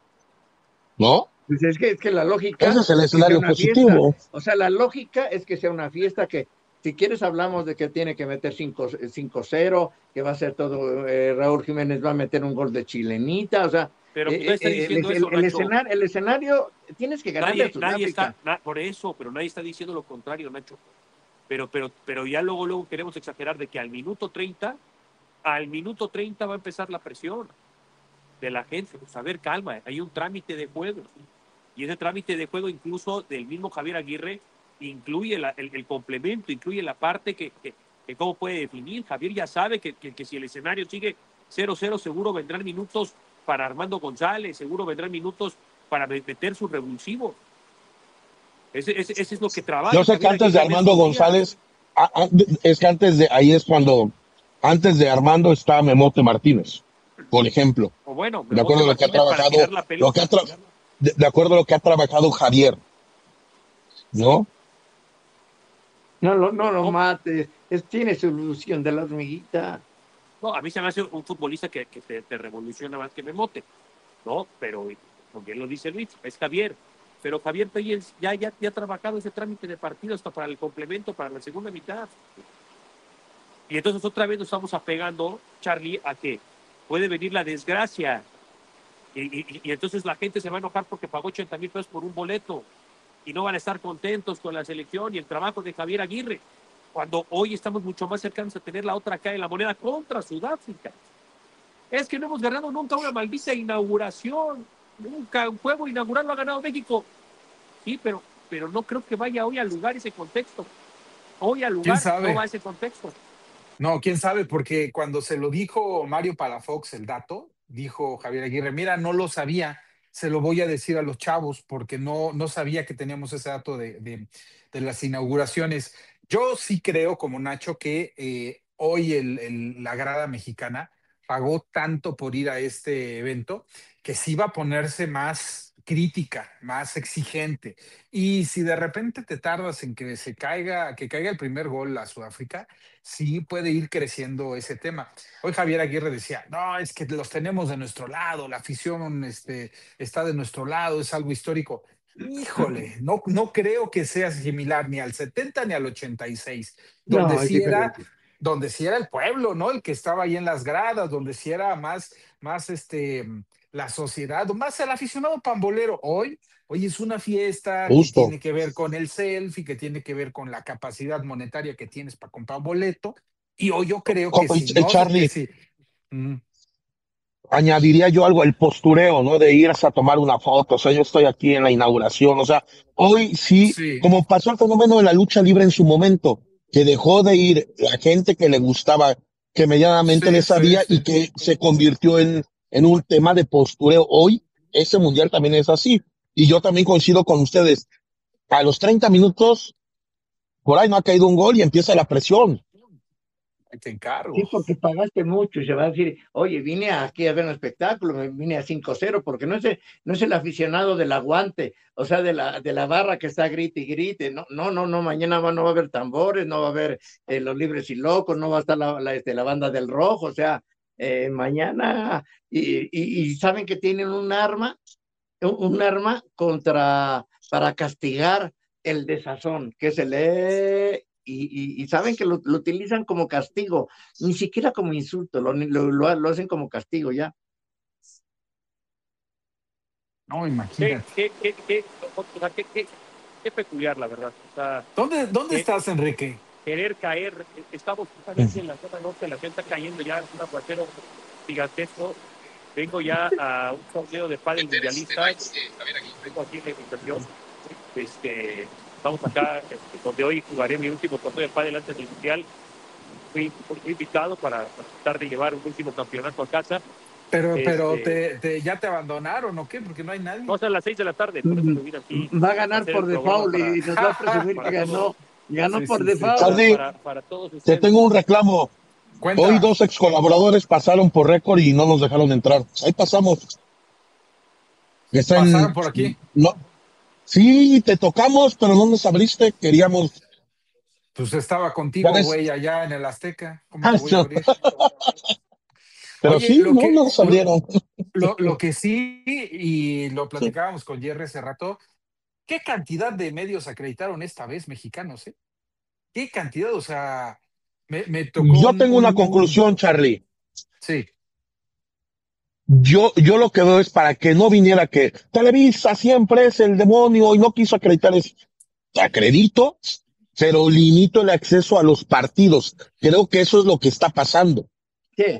¿no? Pues es que, es que la lógica Ese es el que sea escenario una positivo. fiesta. O sea, la lógica es que sea una fiesta que, si quieres, hablamos de que tiene que meter cinco cero, que va a ser todo, eh, Raúl Jiménez va a meter un gol de chilenita, o sea, Pero eh, pues, nadie está eh, diciendo el, eso, el- el Nacho. escenario, el escenario, tienes que ganarle Nadie, a nadie Sudáfrica. está, na- por eso, pero nadie está diciendo lo contrario, Nacho. Pero, pero, pero ya luego, luego queremos exagerar de que al minuto treinta, al minuto treinta va a empezar la presión de la gente. Pues a ver, calma, hay un trámite de juego. Y ese trámite de juego, incluso del mismo Javier Aguirre, incluye la- el, el complemento, incluye la parte que, que, que cómo puede definir. Javier ya sabe que, que, que si el escenario sigue cero cero, seguro vendrán minutos para Armando González, seguro vendrán minutos para meter su revulsivo. Ese, ese, ese es lo que trabaja. Yo sé que Javier antes de Aguirre en Armando estos días. González, a- a- es que antes de, ahí es cuando, antes de Armando está Memote Martínez, por ejemplo. O bueno, De acuerdo a lo que ha Martínez para trabajado, tirar la lo pelota. que ha tra- de, de acuerdo a lo que ha trabajado Javier, ¿no? No, no, no lo No. mates, es, tiene su ilusión de la hormiguita. No, a mí se me hace un futbolista que, que te, te revoluciona más que Memote, ¿no? Pero, como bien lo dice Luis, es Javier. Pero Javier Tellez ya, ya, ya ha trabajado ese trámite de partido hasta para el complemento, para la segunda mitad. Y entonces otra vez nos estamos apegando, Charlie, a que puede venir la desgracia. Y, y- y entonces la gente se va a enojar porque pagó ochenta mil pesos por un boleto y no van a estar contentos con la selección y el trabajo de Javier Aguirre, cuando hoy estamos mucho más cercanos a tener la otra cara de la moneda contra Sudáfrica. Es que no hemos ganado nunca una maldita inauguración. Nunca un juego inaugural lo ha ganado México. Sí, pero, pero no creo que vaya hoy al lugar ese contexto. Hoy al ¿Quién lugar no va sabe? ese contexto. No, quién sabe, porque cuando se lo dijo Mario Palafox el dato, dijo Javier Aguirre, mira, no lo sabía, se lo voy a decir a los chavos porque no, no sabía que teníamos ese dato de, de- de las inauguraciones. Yo sí creo, como Nacho, que eh, hoy el- el- la grada mexicana pagó tanto por ir a este evento que sí va a ponerse más crítica, más exigente. Y si de repente te tardas en que se caiga, que caiga el primer gol a Sudáfrica, sí puede ir creciendo ese tema. Hoy Javier Aguirre decía, no, es que los tenemos de nuestro lado, la afición este, está de nuestro lado, es algo histórico. Híjole, no, no creo que sea similar ni al setenta ni al ochenta y seis, donde No, es sí era, diferente. donde sí era el pueblo, ¿no? El que estaba ahí en las gradas, donde sí era más, más este, la sociedad, más el aficionado pambolero. Hoy Hoy es una fiesta que Justo. tiene que ver con el selfie, que tiene que ver con la capacidad monetaria que tienes para comprar un boleto. Y hoy yo creo Co- que y- si y no, que Charlie, si, mm, añadiría yo algo, el postureo, ¿no? De irse a tomar una foto, o sea, yo estoy aquí en la inauguración, o sea, hoy sí, sí, como pasó el fenómeno de la lucha libre en su momento, que dejó de ir la gente que le gustaba, que medianamente le sí, sí, sabía y sí. que se convirtió en, en un tema de postureo. Hoy, ese mundial también es así. Y yo también coincido con ustedes. A los treinta minutos, por ahí no ha caído un gol y empieza la presión. Ahí te Sí, encargo. porque pagaste mucho y se va a decir, oye, vine aquí a ver un espectáculo, me vine a cinco cero, porque no es, el, no es el aficionado del aguante, o sea, de la, de la barra que está grite y grite. No, no, no, no, mañana va- no va a haber tambores, no va a haber eh, los libres y locos, no va a estar la, la, este, la banda del rojo, o sea, eh, mañana, y, y, y saben que tienen un arma, un, un arma contra, para castigar el desazón, que se lee y, y, y saben que lo, lo, utilizan como castigo, ni siquiera como insulto, lo, lo, lo, lo hacen como castigo ya. No, Qué, imagínate. qué, qué, qué, o sea, qué, qué, qué peculiar, la verdad. O sea, ¿Dónde, dónde que- estás, Enrique? querer caer. Estamos justamente en la zona norte, la gente está cayendo ya, es un aguacero gigantesco. Vengo ya a un torneo de pádel mundialista. Vengo aquí en la invitación. Este, estamos acá, este, donde hoy jugaré mi último torneo de pádel antes del mundial. Fui, fui invitado para, para tratar de llevar un último campeonato a casa. Pero, pero Este, te, te- ¿ya te abandonaron o qué? Porque no hay nadie. vamos a las seis de la tarde, por eso me vine aquí Va a a ganar hacer por el programa default para, y nos va a presumir que para todos. ganó, ganó Sí, por sí, sí. default. Para, Charlie, para, para todos te ustedes. tengo un reclamo. Hoy Cuenta. dos ex colaboradores pasaron por récord y no nos dejaron entrar. Ahí pasamos. Está Pasaron en, por aquí. no, sí, te tocamos, pero no nos abriste. Queríamos, Pues estaba ya contigo, ves. güey, allá en el Azteca. ¿Cómo te voy a abrir? Pero Oye, sí, lo no que, nos abrieron. lo, lo que sí, y lo Sí. platicábamos con Jerry hace rato, ¿qué cantidad de medios acreditaron esta vez mexicanos, eh? ¿Qué cantidad? O sea, me, me tocó Yo un, tengo una un, un- conclusión, Charlie. sí, Yo, yo lo que veo es para que no viniera que Televisa siempre es el demonio y no quiso acreditar eso. Te acredito, pero limito el acceso a los partidos. Creo que eso es lo que está pasando. Sí,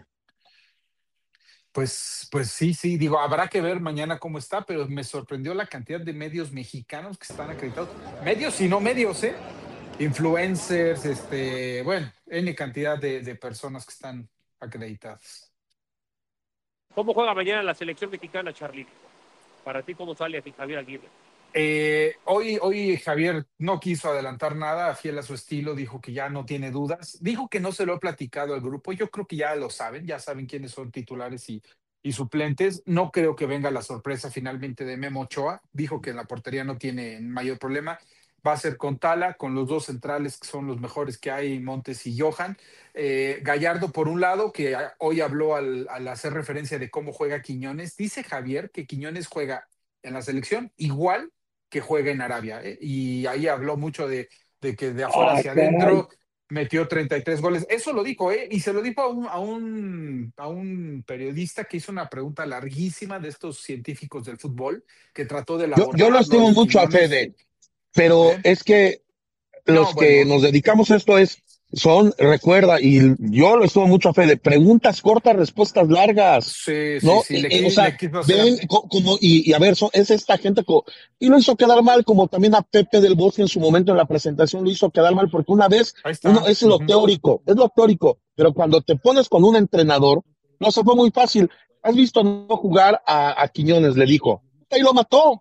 pues, pues sí, sí, digo, habrá que ver mañana cómo está, pero me sorprendió la cantidad de medios mexicanos que están acreditados. Medios y no medios, ¿eh? Influencers, este, bueno, N cantidad de, de personas que están acreditadas. ¿Cómo juega mañana la selección mexicana, Charly? Para ti, ¿cómo sale aquí Javier Aguirre? Eh, hoy, hoy Javier no quiso adelantar nada, fiel a su estilo, dijo que ya no tiene dudas, dijo que no se lo ha platicado al grupo, yo creo que ya lo saben, ya saben quiénes son titulares y, y suplentes, no creo que venga la sorpresa finalmente de Memo Ochoa, dijo que en la portería no tiene mayor problema, va a ser con Tala, con los dos centrales que son los mejores que hay, Montes y Johan, eh, Gallardo por un lado, que hoy habló al, al hacer referencia de cómo juega Quiñones, dice Javier que Quiñones juega en la selección igual que juega en Arabia. ¿eh? Y ahí habló mucho de, de que de afuera ah, hacia caray. adentro metió treinta y tres goles. Eso lo dijo, ¿eh? Y se lo dijo a un, a, un, a un periodista que hizo una pregunta larguísima de estos científicos del fútbol, que trató de Yo, yo lo elaborar, ¿no? estimo De mucho a Quiñones. Fede, pero ¿eh? es que No, los que bueno, nos dedicamos a esto es, son, recuerda, y yo lo estuve mucho a fe, de preguntas cortas, respuestas largas, Sí, sí, ¿no? sí, Eh, le, eh, o qui- sea, le quiso hacer. ven co- como, y, y a ver, son, es esta gente, co- y lo hizo quedar mal, como también a Pepe del Bosque en su momento en la presentación lo hizo quedar mal, porque una vez, Ahí uno, está. es lo Ujú. teórico, es lo teórico, pero cuando te pones con un entrenador, no se fue muy fácil. ¿Has visto no jugar a, a Quiñones? Le dijo, y lo mató,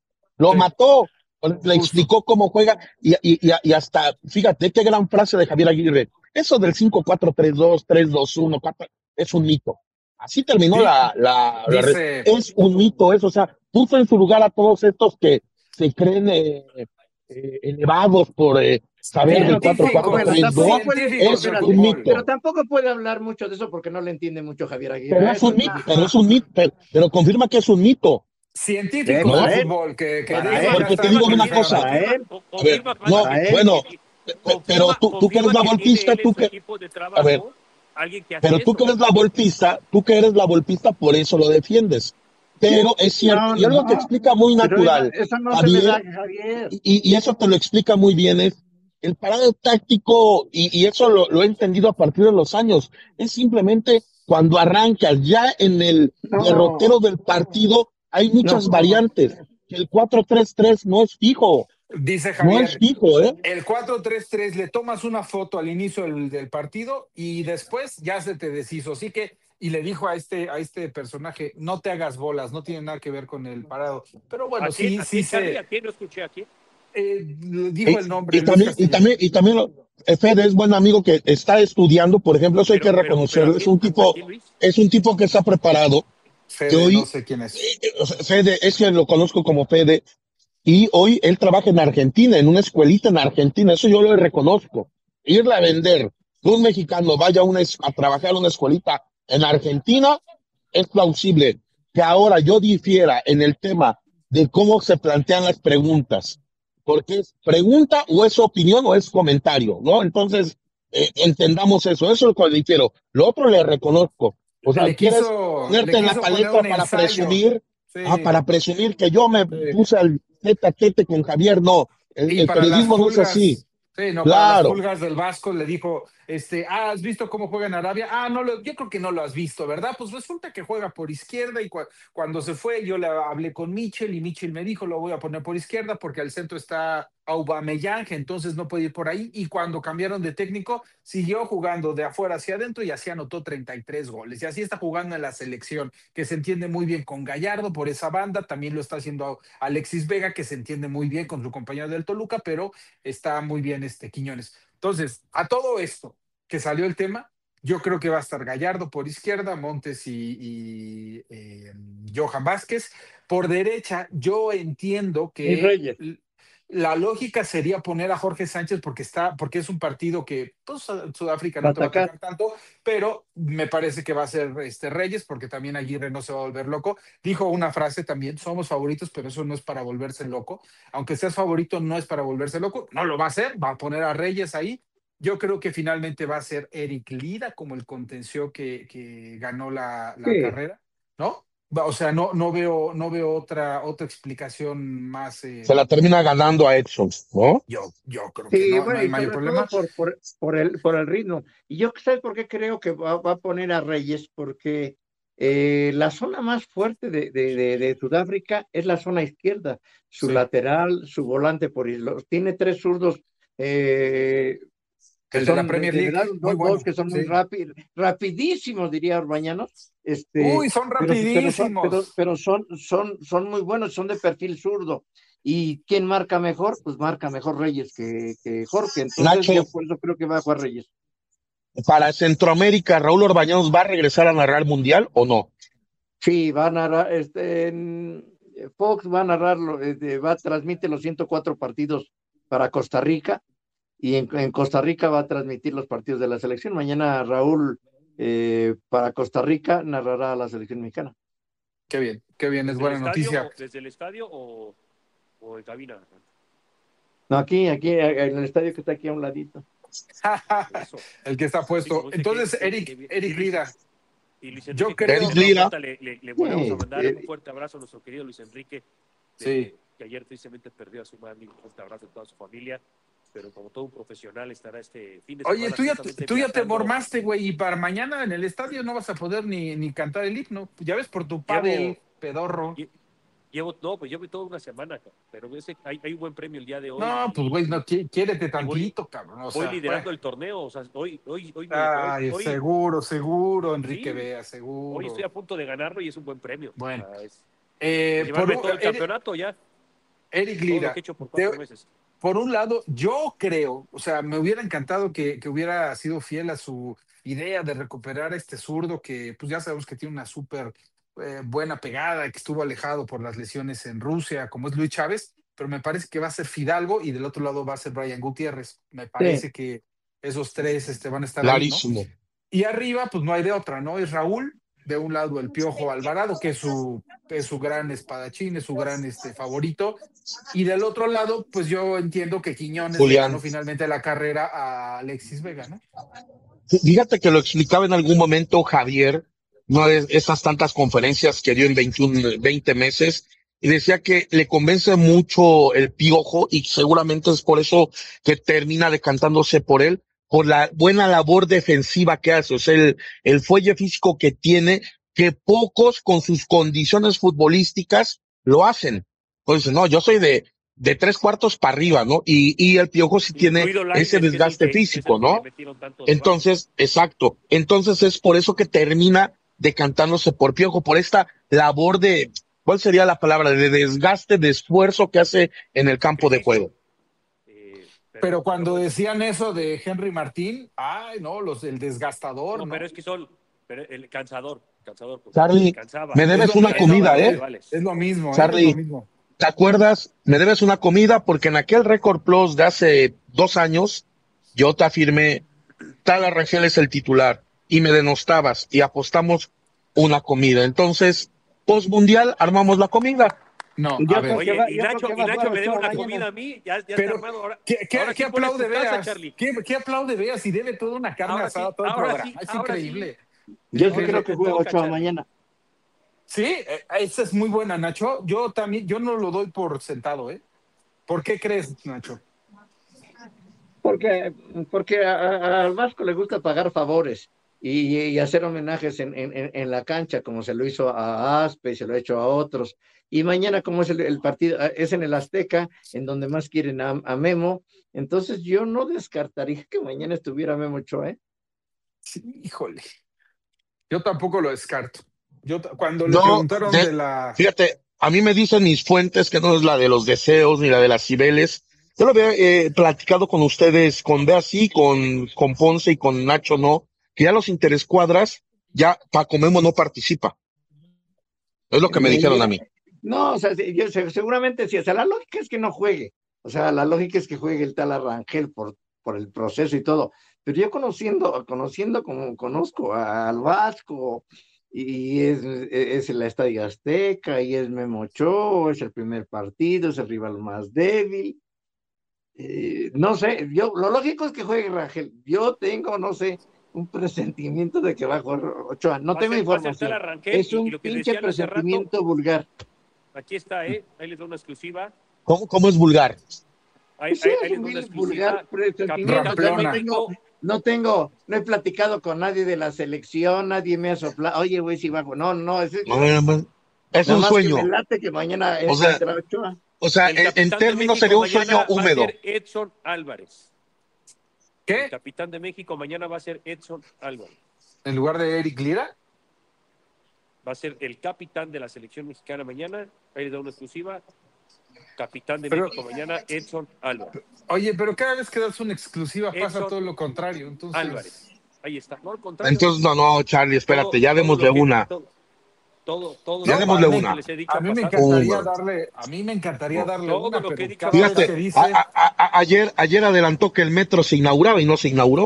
lo Sí, mató, le justo. explicó cómo juega y, y, y, y hasta, fíjate qué gran frase de Javier Aguirre. Eso del cinco cuatro tres dos, tres dos uno, cuatro, es un mito. Así terminó Di- la, la, la red. dice, Es un mito eso, o sea, puso en su lugar a todos estos que se creen eh, eh, elevados por eh, saber Bueno, del cuatro científico, tampoco, cuatro bueno, tres dos, tampoco puede, científicos es del espérate, un fútbol. pero mito. tampoco puede hablar mucho de eso porque no le entiende mucho Javier Aguirre. Pero A es eso un es mito, una, pero es un mito, pero, pero confirma que es un mito, eh, Científicos del para ¿no? él, fútbol, que, que para dicen Confirma, él, ya Porque te están confirma digo que una tiene, cosa, confirmados. para confirma, él, co- a ver, confirma, Manu, no, para que, él. bueno, que- pe- pe- pero confirma, tú, tú que eres confirma la que tiene golpista, él en tú su que, equipo de a ver, trabajo alguien que hace pero tú que eso. eres la golpista, tú que eres la golpista, por eso lo defiendes. Pero es cierto, No, y algo que no, explica muy pero eso, natural, eso no se le da Javier, a Javier. y, y eso te lo explica muy bien, es el parado táctico, y, y eso lo, lo he entendido a partir de los años, es simplemente cuando arrancas ya en el derrotero No, del partido, hay muchas no, variantes. El cuatro tres tres no es fijo, Dice no es Javier, fijo, ¿eh? el cuatro tres tres le tomas una foto al inicio del, del partido y después ya se te deshizo. Así que, y le dijo a este, a este personaje, no te hagas bolas, no tiene nada que ver con el parado. Pero bueno, ¿A quién, sí, a sí quién, Charlie? se ¿A quién no escuché? ¿A quién? eh, dijo Y, el nombre, y Luis también, y Castellano. también, y también lo- eh, Fede es buen amigo que está estudiando, por ejemplo, eso hay Pero, que pero, pero ¿a reconocerlo, es quién? un ¿A, a tipo, quién, Luis? es un tipo que está preparado, que Fede, no hoy, sé quién es. eh, o sea, Fede, es que lo conozco como Fede, y hoy él trabaja en Argentina, en una escuelita en Argentina, eso yo lo reconozco. Irle a vender que un mexicano vaya a, una, es- a trabajar en una escuelita en Argentina es plausible. Que ahora yo difiera en el tema de cómo se plantean las preguntas, porque es pregunta o es opinión o es comentario, ¿no? Entonces, eh, entendamos eso, eso es lo que difiero. Lo otro le reconozco. O sea, Le quieres quiso, le ponerte en la quiso poner palestra un para ensayo. presumir, ah, Sí, para presumir que yo me sí. puse al tete a tete con Javier, no. El, Y el para las periodismo no es así. pulgas, sí, no, para las Claro. pulgas del Vasco le dijo, este, ah, ¿has visto cómo juega en Arabia? Ah, no, lo, yo creo que no lo has visto, ¿verdad? Pues resulta que juega por izquierda y cua- cuando se fue yo le hablé con Michel y Michel me dijo, lo voy a poner por izquierda porque al centro está Aubameyang, entonces no puede ir por ahí. Y cuando cambiaron de técnico, siguió jugando de afuera hacia adentro y así anotó treinta y tres goles. Y así está jugando en la selección, que se entiende muy bien con Gallardo por esa banda, también lo está haciendo Alexis Vega, que se entiende muy bien con su compañero del Toluca, pero está muy bien este Quiñones. Entonces, a todo esto que salió el tema, yo creo que va a estar Gallardo por izquierda, Montes y, y, eh, Johan Vázquez. Por derecha, yo entiendo y que Reyes, la lógica sería poner a Jorge Sánchez porque está, porque es un partido que pues, Sudáfrica para no te va a atacar. atacar tanto, pero me parece que va a ser este Reyes, porque también Aguirre no se va a volver loco. Dijo una frase también, somos favoritos, pero eso no es para volverse loco. Aunque seas favorito, no es para volverse loco. No lo va a hacer, va a poner a Reyes ahí. Yo creo que finalmente va a ser Eric Lira como el contenció que, que ganó la, la Sí, carrera, ¿no? Va, O sea, no, no veo, no veo otra, otra explicación más. eh, Se la termina ganando a Edson, ¿no? yo, yo creo que sí, no, no bueno, hay y mayor sobre problema. todo por, por, por el, por el ritmo. Y yo, ¿sabes por qué creo que va, va a poner a Reyes? Porque eh, la zona más fuerte de, de, de, de Sudáfrica es la zona izquierda, su Sí, lateral, su volante por los tiene tres zurdos eh, que el de la son de, Premier de League, verdad muy dos, dos bueno, que son muy sí. rápidos, rapidísimos, diría Orbañanos, Uy, este, son pero, pero, son, pero, rapidísimos. pero son, son, son muy buenos, son de perfil zurdo. ¿Y quién marca mejor? Pues marca mejor Reyes que, que Jorge. Entonces yo Nacho, por eso creo que va a jugar Reyes. para Centroamérica, ¿Raúl Orbañanos va a regresar a narrar Mundial o no? Sí, va a narrar, este, en- Fox va a narrarlo, este, va a transmite los ciento cuatro partidos para Costa Rica y en, en Costa Rica va a transmitir los partidos de la selección. Mañana Raúl eh, para Costa Rica narrará a la selección mexicana. Qué bien, qué bien, es ¿Desde el buena estadio noticia. o, desde el estadio o, o en cabina? No, aquí, aquí, en el estadio que está aquí a un ladito. Eso. El que está Sí, puesto. como dice Entonces, que, que- Eric, que- Eric y Luis, Lira, y Luis yo Enrique, que creo. nos Eric Lira, aporta, le, le- le volvemos a Sí, mandar eh, un fuerte abrazo a nuestro querido Luis Enrique, de- Sí, que ayer tristemente perdió a su madre, un fuerte abrazo a toda su familia. pero como todo un profesional estará este fin de Oye, semana. tú ya, justamente tú ya te viajando. mormaste, güey, y para mañana en el estadio no vas a poder ni, ni cantar el himno. Ya ves, por tu pádel, pedorro. lle- Llevo, no, pues llevo toda una semana, ca- pero ese, hay, hay un buen premio el día de hoy. No, y- pues, güey, no, qui- quiérete y voy, tantito, cabrón. O voy sea, liderando bueno. el torneo. O sea, hoy, hoy, hoy, me- Ay, hoy, hoy, seguro, seguro, Enrique sí, Vea, hoy seguro. estoy a punto de ganarlo y es un buen premio. Bueno, O sea, es eh, por llevarme un- todo el Eric, campeonato ya, Eric todo lo Lira, que he hecho por te- cuatro meses. por un lado, yo creo, o sea, me hubiera encantado que, que hubiera sido fiel a su idea de recuperar este zurdo que, pues ya sabemos que tiene una súper eh, buena pegada, que estuvo alejado por las lesiones en Rusia, como es Luis Chávez, pero me parece que va a ser Fidalgo y del otro lado va a ser Brian Gutiérrez. Me Sí. parece que esos tres este, van a estar ahí, ¿no? Clarísimo. Y arriba, pues no hay de otra, ¿no? Es Raúl, de un lado el Piojo Alvarado, que es su, es su gran espadachín, es su gran este, favorito. Y del otro lado, pues yo entiendo que Quiñones le ganó Julián. finalmente la carrera a Alexis Vega, ¿no? Fíjate que lo explicaba en algún momento Javier, no de esas tantas conferencias que dio en veintiún, veinte meses, y decía que le convence mucho el Piojo y seguramente es por eso que termina decantándose por él, por la buena labor defensiva que hace, o sea, el, el fuelle físico que tiene, que pocos con sus condiciones futbolísticas lo hacen. Entonces, no, yo soy de, de tres cuartos para arriba, ¿no? Y, y el Piojo sí tiene Incluido ese Lainez, que es el desgaste que, que es físico, el que le ¿no? metieron tantos goles. Entonces, exacto. Entonces es por eso que termina decantándose por Piojo, por esta labor de, ¿cuál sería la palabra? De desgaste, de esfuerzo que hace en el campo de Sacrificio. juego. Eh, Pero pero, cuando pero bueno, decían eso de Henry Martín, ay, no, los del desgastador, no, ¿no? pero es que son pero el cansador, cansador, porque Charlie, cansaba, me Es debes lo, una es lo, comida, cansaba a los es, ¿eh? rivales. es lo mismo, ¿eh? Es lo Charlie, mismo. ¿te acuerdas? Me debes una comida porque en aquel Record Plus de hace dos años, yo te afirmé, Tala Rangel es el titular y me denostabas y apostamos una comida. Entonces, postmundial, armamos la comida. No, a Yo creo ver, que Oye, va, y yo creo Nacho, que y va a Nacho jugar me debe Ochoa una mañana. comida a mí, ya, ya está pero armado. Ahora, ¿qué, qué, ahora qué sí pones aplaude tu taza, veas? Charlie. ¿Qué, qué aplaude veas? Y debe toda una carne Ahora sí, asada todo el ahora programa. sí, Es ahora sí. increíble. Es Yo sí Ahora creo increíble. sí que te juega toca, Ochoa Charlie. mañana. Sí, eh, esa es muy buena, Nacho. Yo también, yo no lo doy por sentado, ¿eh? ¿Por qué crees, Nacho? Porque, porque a- a- al Vasco le gusta pagar favores y, y hacer homenajes en, en, en- en la cancha, como se lo hizo a Aspe, se lo ha hecho a otros. Y mañana, como es el, el partido, ah, es en el Azteca, en donde más quieren a, a Memo. Entonces, yo no descartaría que mañana estuviera Memo Ochoa, ¿eh? Sí, híjole. Yo tampoco lo descarto. Yo t- cuando le No, preguntaron de, de la... fíjate, a mí me dicen mis fuentes que no es la de los deseos ni la de las Cibeles. Yo lo había eh, platicado con ustedes, con Bea sí, con, con Ponce y con Nacho no, que ya los interescuadras, ya Paco Memo no participa. Es lo que me dijeron a mí. No, o sea, sí, yo, se- seguramente sí. O sea, la lógica es que no juegue. O sea, la lógica es que juegue el tal Arrangel por, por el proceso y todo. Pero yo conociendo, conociendo como conozco al Vasco, y es, es el Estadio Azteca, y es Memo Ochoa, es el primer partido, es el rival más débil. Eh, no sé, yo, lo lógico es que juegue Rangel. Yo tengo, no sé, un presentimiento de que va a jugar Ochoa. No Va a tengo ser, va a ser tal información. Arrangel Es y, y un lo que pinche decían hace rato, presentimiento vulgar. aquí está, ¿eh? Ahí les doy una exclusiva. ¿Cómo, cómo es vulgar? Ahí, Sí, ahí, es ahí les un doy una vil vulgar exclusiva. presentimiento. Capitán O sea, de no Ramplona. tengo, México. no tengo, no he platicado con nadie de la selección, nadie me ha soplado. Oye, güey, si bajo. No, no, es, No, no, no, es nada un más sueño. que me late que mañana O sea, entra Ochoa. o sea, El en, en capitán de términos México sería un sueño mañana va a húmedo. ser Edson Álvarez. El ¿Qué? capitán de México mañana va a ser Edson Álvarez. ¿En lugar de Eric Lira? Va a ser el capitán de la selección mexicana mañana. Ahí les doy una exclusiva. Capitán de Pero, México mañana, Edson Álvarez. oye, pero cada vez que das una exclusiva pasa Edson todo lo contrario. Entonces, Álvarez. Ahí está. No, al contrario. Entonces, no, no, Charlie, Todo, espérate, ya todo démosle lo que, una. todo, todo, todo Ya lo démosle que una. les he dicho a ha mí me pasado. encantaría Una. darle, a mí me encantaría darle Todo una, lo que pero diga cada vez Fíjate, que a- dice, a- a- ayer, ayer adelantó que el metro se inauguraba y no se inauguró.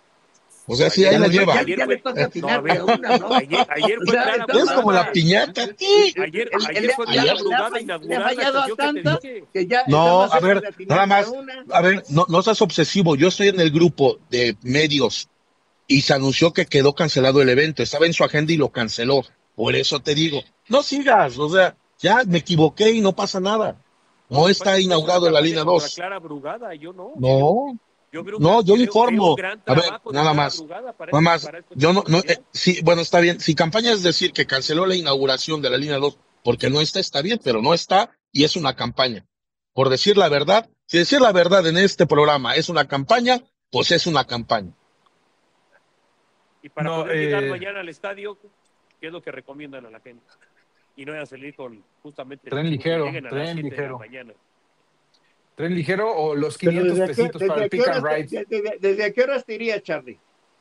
O sea, sí, ahí Ayer la fue, lleva. Ya, ayer ya le fue, toca no, a atinarle ver, a una, ¿no? ayer, ayer O fue sea, clara está Es como la abundada. piñata, sí. Ayer, El- el- ayer le, fue le, clara le ha abundada fall- le ha inaugurar la fallado a estación que te tantas dije. que ya está No, más a cerca ver, de nada atinarle a más, una. a ver, no, no seas obsesivo. Yo estoy en el grupo de medios y se anunció que quedó cancelado el evento. Estaba en su agenda y lo canceló. Por eso te digo, no sigas, o sea, ya me equivoqué y no pasa nada. O No está inaugurado la línea dos. Clara Brugada, yo no. No, Yo veo un no, gran- yo veo- informo. veo un gran A ver, trabajo de nada Clara más. Brugada para Nada este- más. para este Yo no, no, mundial. eh, sí, bueno, está bien. Si campaña es decir que canceló la inauguración de la línea dos porque no está, está bien, pero no está y es una campaña. Por decir la verdad, si decir la verdad en este programa es una campaña, pues es una campaña. Y para No, poder llegar eh, mañana al estadio, ¿qué es lo que recomiendan a la gente? Y no vayan a salir con justamente Tren que ligero, lleguen a las tren siete de la ligero. mañana. ¿Tren ligero o los Pero quinientos ¿desde a qué, pesitos desde para a el qué pick horas, and ride? te- desde, desde a qué horas te irías, Charlie?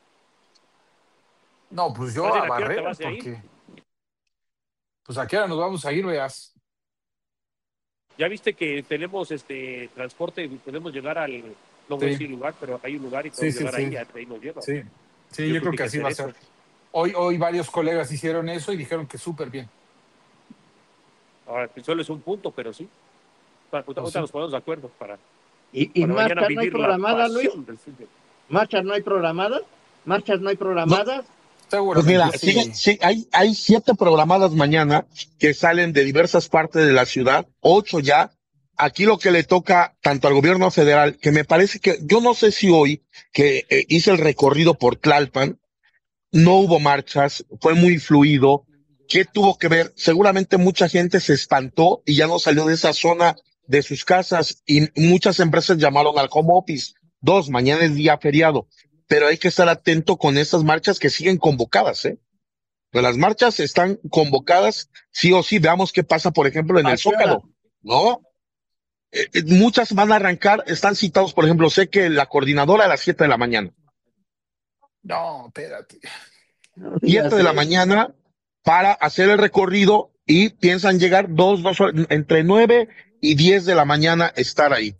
No, pues yo Más bien, a ¿a qué hora te barrer, vas a ir? porque... Pues a qué hora nos vamos a ir, veas. Ya viste que tenemos este transporte, podemos llegar al, no voy a Sí. decir lugar, pero hay un lugar y Sí, podemos sí, llegar sí. ahí, ya ahí nos lleva. Sí, sí, Yo yo, creo creo que que hay así que va a hacer ser. Hoy, hoy varios colegas hicieron eso y dijeron que súper bien. Ahora, pues, solo es un punto, pero sí. Ahorita Pues ahorita sí. nos ponemos de acuerdo para, ¿Y, y para mañana marchas no hay vivir la programadas, Luis? pasión del fútbol. ¿Marchas no hay programadas? ¿Marchas no hay No, programadas? pues Seguramente mira, sí. sigue, sí, hay, hay siete programadas mañana que salen de diversas partes de la ciudad, ocho ya. Aquí lo que le toca tanto al gobierno federal, que me parece que, yo no sé si hoy que eh, hice el recorrido por Tlalpan, no hubo marchas, fue muy fluido. ¿Qué tuvo que ver? Seguramente mucha gente se espantó y ya no salió de esa zona de sus casas y muchas empresas llamaron al home office. Dos, mañana es día feriado, pero hay que estar atento con esas marchas que siguen convocadas, ¿eh? Pero las marchas están convocadas sí o sí. Veamos qué pasa, por ejemplo, en ¿A el qué hora? Zócalo, ¿no? Eh, eh, muchas van a arrancar, están citados, por ejemplo, sé que la coordinadora a las siete de la mañana. No, espérate. No digas siete de la eso. mañana para hacer el recorrido y piensan llegar dos, dos horas, entre nueve y diez de la mañana estar ahí.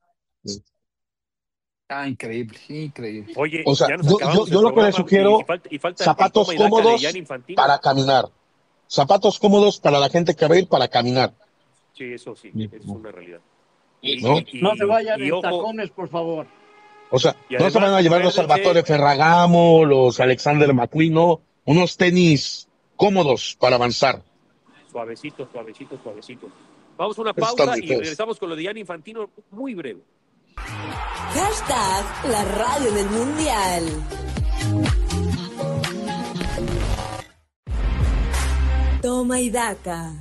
Ah, increíble, increíble. Oye, O sea, ya nos yo, yo, acabamos el yo lo que le programa y, sugiero, y falta, y falta el zapatos toma y daca de cómodos Gianni Infantino. para caminar. Zapatos cómodos para la gente que va a ir para caminar, Sí, eso sí, eso es una realidad. Y, ¿no? y, No se y- vayan y en ojo, tacones, por favor. O sea, y no se van además, a llevar los acuérdense, Salvatore Ferragamo, los Alexander McQueen, no, unos tenis cómodos para avanzar. suavecito, suavecito, suavecito. Vamos a una Eso están pausa de y todos. regresamos con lo de Gianni Infantino muy breve. Hashtag la radio del mundial. Toma y daca.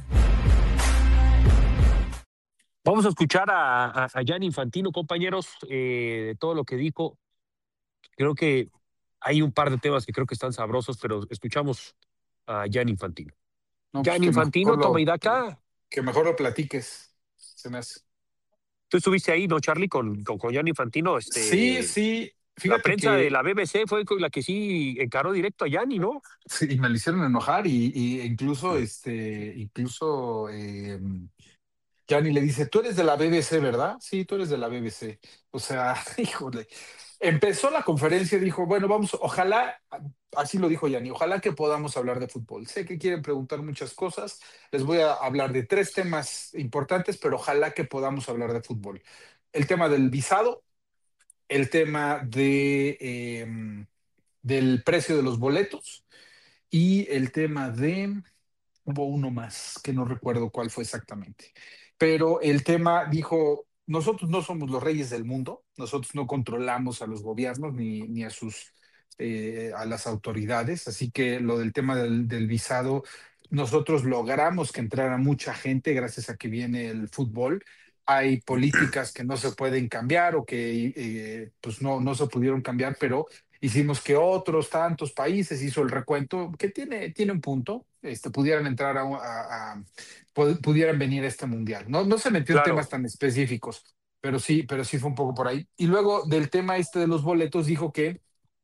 Vamos a escuchar a, a, a Gianni Infantino, compañeros, eh, de todo lo que dijo. Creo que hay un par de temas que creo que están sabrosos, pero escuchamos a Gianni Infantino. No, pues Gianni que Infantino, mejor toma y lo, daca. que mejor lo platiques, se me hace. Tú estuviste ahí, ¿no, Charlie? Con, con, con Gianni Infantino. Este, Sí, sí, la fíjate prensa de que la B B C fue con la que sí encaró directo a Gianni, ¿no? sí, y me lo hicieron enojar y, y incluso, este, incluso eh, Gianni le dice, tú eres de la B B C, ¿verdad? Sí, tú eres de la B B C. O sea, híjole. Empezó la conferencia y dijo, bueno, vamos, ojalá, así lo dijo Gianni, ojalá que podamos hablar de fútbol. Sé que quieren preguntar muchas cosas, les voy a hablar de tres temas importantes, pero ojalá que podamos hablar de fútbol. El tema del visado, el tema de, eh, del precio de los boletos y el tema de... Hubo uno más que no recuerdo cuál fue exactamente. Pero el tema dijo, nosotros no somos los reyes del mundo, nosotros no controlamos a los gobiernos ni, ni a sus eh, a las autoridades, así que lo del tema del, del visado, nosotros logramos que entrara mucha gente gracias a que viene el fútbol. Hay políticas que no se pueden cambiar o que eh, pues no, no se pudieron cambiar, pero hicimos que otros tantos países, hizo el recuento, que tiene, tiene un punto, este, pudieran entrar a, a- a- pu- pudieran venir a este mundial. No, no se metió en Claro. temas tan específicos, pero sí, pero sí fue un poco por ahí. Y luego del tema este de los boletos, dijo que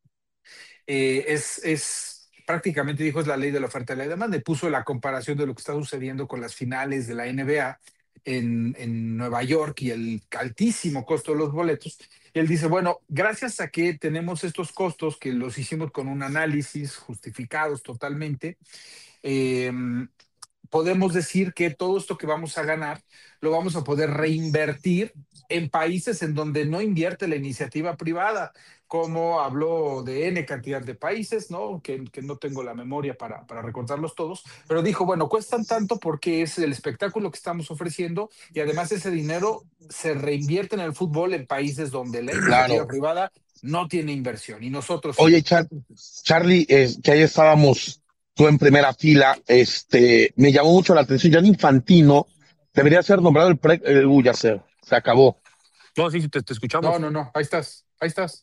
eh, es, es prácticamente dijo es la ley de la oferta y la demanda, y puso la comparación de lo que está sucediendo con las finales de la N B A en, en Nueva York y el altísimo costo de los boletos. Y él dice, bueno, gracias a que tenemos estos costos que los hicimos con un análisis justificados totalmente, eh, podemos decir que todo esto que vamos a ganar lo vamos a poder reinvertir en países en donde no invierte la iniciativa privada, como habló de N cantidad de países, ¿no? Que, que no tengo la memoria para, para recordarlos todos, pero dijo, bueno, cuestan tanto porque es el espectáculo que estamos ofreciendo y además ese dinero se reinvierte en el fútbol en países donde la iniciativa Claro. privada no tiene inversión y nosotros sí. Oye, Char- Charlie, eh, que ahí estábamos tú en primera fila, este, me llamó mucho la atención. Gianni Infantino debería ser nombrado el pre, el uy, ya se, se acabó. No, sí, sí, te, te escuchamos. No, no, no, ahí estás, ahí estás.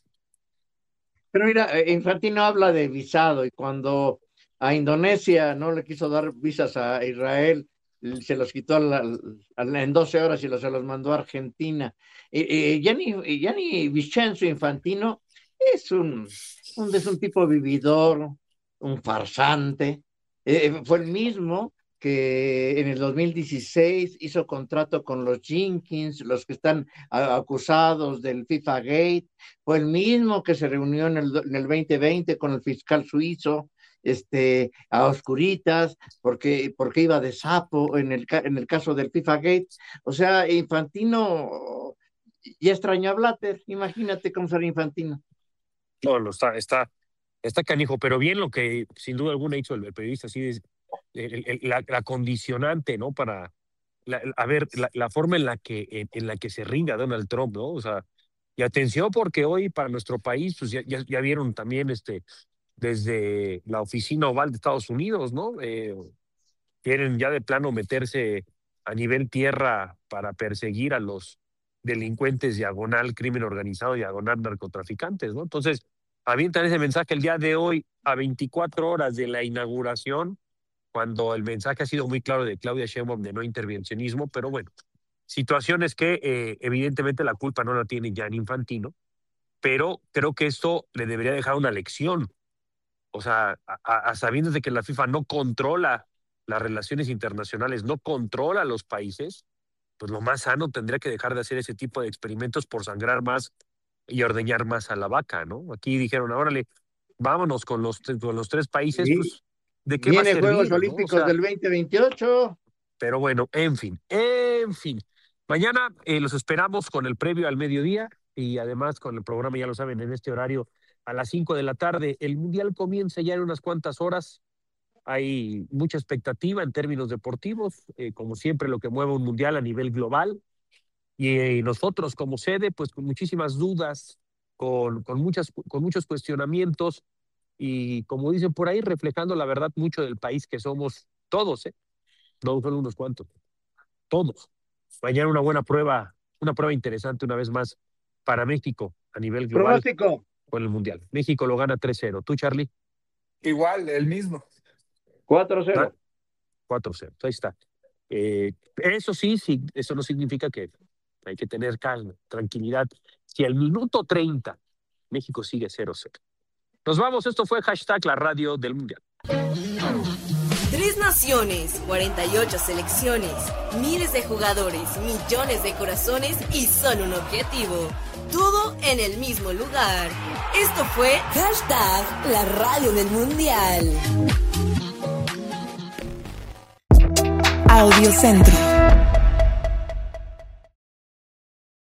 Pero mira, eh, Infantino habla de visado y cuando a Indonesia no le quiso dar visas a Israel, l- se los quitó a la- a la- en doce horas y los, se los mandó a Argentina. Eh, eh, Gianni, Gianni Vincenzo Infantino es un, un, es un tipo vividor, un farsante. Eh, fue el mismo que en el dos mil dieciséis hizo contrato con los Jenkins, los que están a- acusados del FIFA Gate. Fue el mismo que se reunió en el, do- en el veinte veinte con el fiscal suizo, este, a oscuritas, porque, porque iba de sapo en el, ca- en el caso del FIFA Gate. O sea, Infantino ya extrañó a Blatter. Imagínate cómo será Infantino. No, no, está, está, está canijo, pero bien lo que sin duda alguna hizo el, el periodista, así es el- el- la, la condicionante, ¿no? Para, la- a ver, la, la forma en la que en, en la que se rinda Donald Trump, ¿no? O sea, y atención porque hoy para nuestro país, pues ya, ya, ya vieron también este, desde la oficina oval de Estados Unidos, ¿no? Eh, quieren ya de plano meterse a nivel tierra para perseguir a los delincuentes diagonal crimen organizado, diagonal narcotraficantes, ¿no? Entonces, avientan ese mensaje el día de hoy a veinticuatro horas de la inauguración, cuando el mensaje ha sido muy claro de Claudia Sheinbaum de no intervencionismo, pero bueno, situaciones que eh, evidentemente la culpa no la tiene Gianni Infantino, pero creo que esto le debería dejar una lección. O sea, a, a, a sabiendas de que la FIFA no controla las relaciones internacionales, no controla los países, pues lo más sano tendría que dejar de hacer ese tipo de experimentos por sangrar más y ordeñar más a la vaca, ¿no? Aquí dijeron, órale, vámonos con los, con los tres países, Y pues, ¿de qué va a viene servir, Juegos no? O Olímpicos sea, del veinte veintiocho. pero bueno, en fin, en fin. Mañana eh, los esperamos con el previo al mediodía y además con el programa, ya lo saben, en este horario a las cinco de la tarde. El Mundial comienza ya en unas cuantas horas. Hay mucha expectativa en términos deportivos, eh, como siempre lo que mueve un Mundial a nivel global. Y, eh, nosotros como sede, pues con muchísimas dudas, con, con, muchas, con muchos cuestionamientos y como dicen por ahí, reflejando la verdad mucho del país que somos todos, ¿eh? No solo unos cuantos, todos. Mañana una buena prueba, una prueba interesante una vez más para México a nivel global Pronóstico. con el Mundial. México lo gana tres cero. ¿Tú, Charlie? Igual, el mismo. cuatro cero. ¿Ah? cuatro cero. Ahí está. Eh, eso sí, sí, eso no significa que hay que tener calma, tranquilidad. Si al minuto treinta México sigue cero cero. Nos vamos, esto fue hashtag la radio del Mundial. Tres naciones, cuarenta y ocho selecciones, miles de jugadores, millones de corazones y solo un objetivo. Todo en el mismo lugar. Esto fue hashtag la radio del Mundial. Audio Centro.